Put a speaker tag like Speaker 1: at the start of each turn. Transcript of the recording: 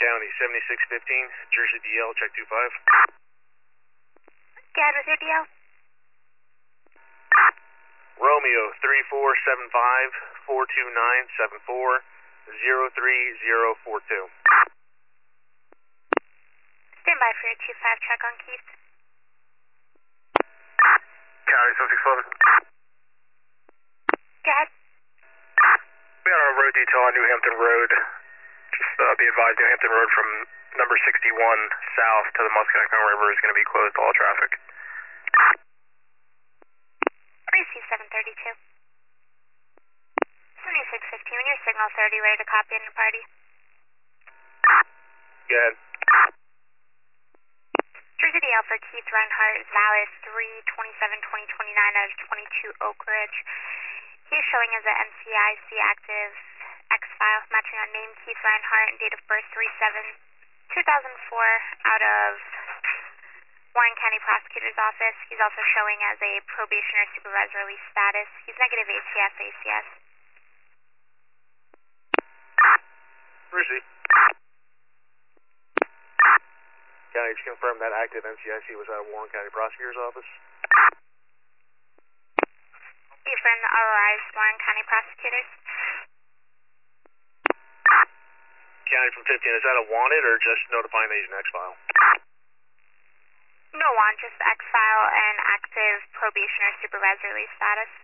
Speaker 1: County, 7615, Jersey DL, check 25.
Speaker 2: Gad, was your DL?
Speaker 1: Romeo, 3475 429 03042.
Speaker 2: Stand by for your 2-5 check on Keith.
Speaker 1: County, 7611.
Speaker 2: Gad?
Speaker 1: We got a road detail on New Hampton Road. Just be advised, New Hampton Road from number 61 south to the Musconetcong River is going to be closed to all traffic.
Speaker 2: Receive 732. 7615, when your signal 30, ready to copy in your party.
Speaker 1: Go ahead.
Speaker 2: Jersey DL for Keith Reinhardt, valid 3/27/2029 out of 22 Oak Ridge. He is showing as an NCIC active X file, matching on name Keith Reinhardt and date of birth 3/7/2004 out of Warren County Prosecutor's Office. He's also showing as a probation or supervised release status. He's negative ATF, ACS.
Speaker 1: Receive. County, just confirm that active NCIC was out of Warren County Prosecutor's Office.
Speaker 2: You from the authorized Warren County Prosecutors?
Speaker 1: County from 15, is that a wanted or just notifying that he's an X file?
Speaker 2: No want, just X file and active probation or supervised release status.